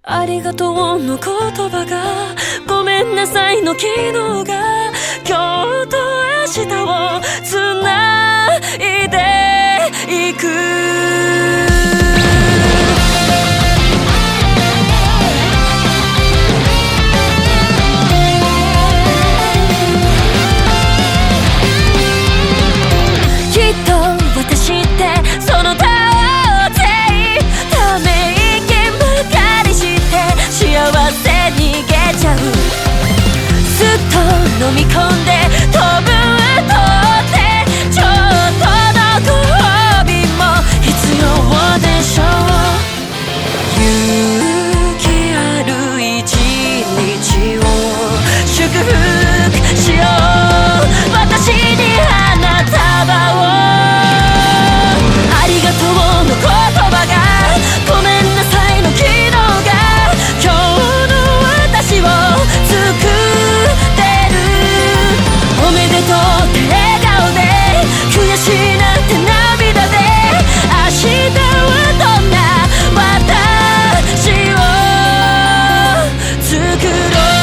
ありがとうの言葉がごめんなさいの昨日が今日と明日をつないでいくきっと私ってその他をため息ばかりして幸せ逃げちゃうすっと飲み込んで飛ぶとってちょっとのご褒美も必要でしょう勇気ある一日を祝福しよう私に花束をありがとうの言葉がごめんなさいの昨日が今日の私を作ってるおめでとうって笑顔で悔しいなんて涙で明日はどんな私を作ろう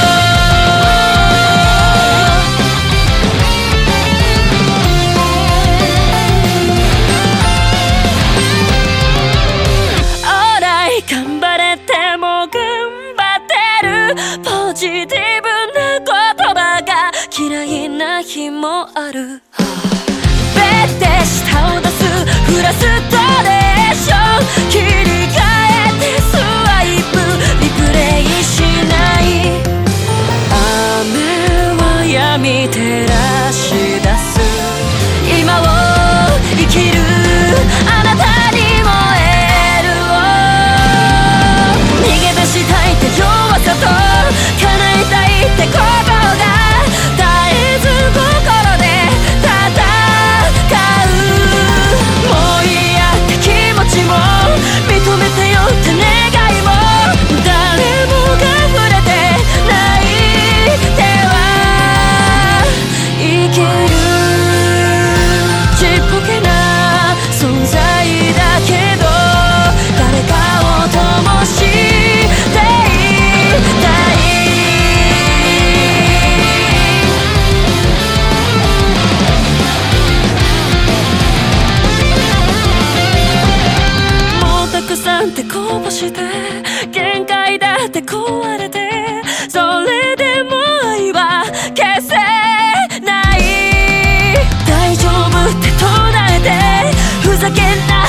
頑張れても頑張ってるポジティブな言葉が嫌いな日もあるベッて舌を出すフラストレーション切り替えてスワイプリプレイしない雨は闇照らし出す今を生きるあなたにもしたいって弱さと叶えたいって心が絶えず心で戦うもう嫌って気持ちも認めてよって願いも誰もが触れてない手は生きるちっぽけな存在だけど誰かを灯しってこぼして限界だって壊れてそれでも愛は消せない大丈夫って唱えてふざけんな